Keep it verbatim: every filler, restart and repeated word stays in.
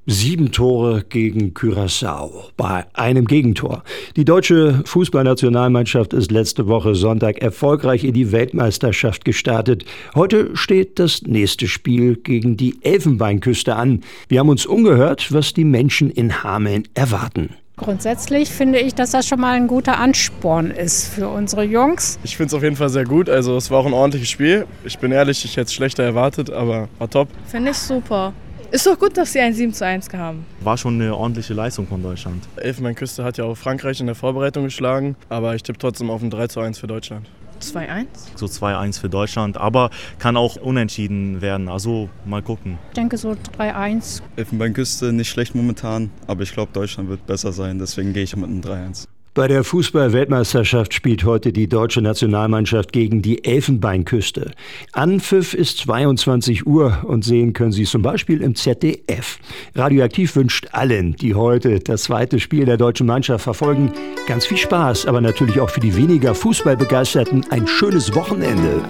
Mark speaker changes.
Speaker 1: Sieben Tore gegen Curaçao bei einem Gegentor. Die deutsche Fußballnationalmannschaft ist letzte Woche Sonntag erfolgreich in die Weltmeisterschaft gestartet. Heute steht das nächste Spiel gegen die Elfenbeinküste an. Wir haben uns umgehört, was die Menschen in Hameln erwarten.
Speaker 2: Grundsätzlich finde ich, dass das schon mal ein guter Ansporn ist für unsere Jungs.
Speaker 3: Ich finde es auf jeden Fall sehr gut. Also es war auch ein ordentliches Spiel. Ich bin ehrlich, ich hätte es schlechter erwartet, aber war top.
Speaker 4: Finde ich super. Ist doch gut, dass sie ein sieben zu eins haben.
Speaker 5: War schon eine ordentliche Leistung von Deutschland.
Speaker 3: Elfenbeinküste hat ja auch Frankreich in der Vorbereitung geschlagen, aber ich tippe trotzdem auf ein drei zu eins für Deutschland.
Speaker 4: zwei eins?
Speaker 5: So zwei eins für Deutschland, aber kann auch unentschieden werden, also mal gucken.
Speaker 2: Ich denke so drei eins.
Speaker 6: Elfenbeinküste nicht schlecht momentan, aber ich glaube, Deutschland wird besser sein, deswegen gehe ich mit einem drei eins.
Speaker 1: Bei der Fußball-Weltmeisterschaft spielt heute die deutsche Nationalmannschaft gegen die Elfenbeinküste. Anpfiff ist zweiundzwanzig Uhr und sehen können Sie zum Beispiel im Z D F. Radioaktiv wünscht allen, die heute das zweite Spiel der deutschen Mannschaft verfolgen, ganz viel Spaß, aber natürlich auch für die weniger Fußballbegeisterten ein schönes Wochenende.